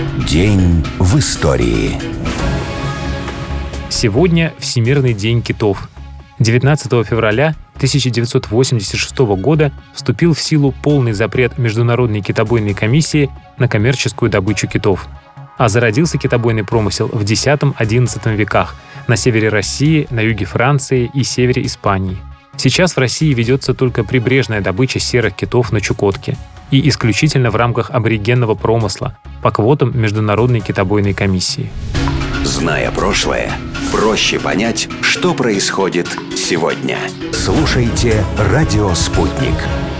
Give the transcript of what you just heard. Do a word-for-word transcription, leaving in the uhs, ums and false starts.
День в истории. Сегодня Всемирный день китов. девятнадцатого февраля тысяча девятьсот восемьдесят шестого года вступил в силу полный запрет Международной китобойной комиссии на коммерческую добычу китов. А зародился китобойный промысел в десятом-одиннадцатом веках на севере России, на юге Франции и севере Испании. Сейчас в России ведется только прибрежная добыча серых китов на Чукотке и исключительно в рамках аборигенного промысла по квотам Международной китобойной комиссии. Зная прошлое, проще понять, что происходит сегодня. Слушайте «Радио Спутник».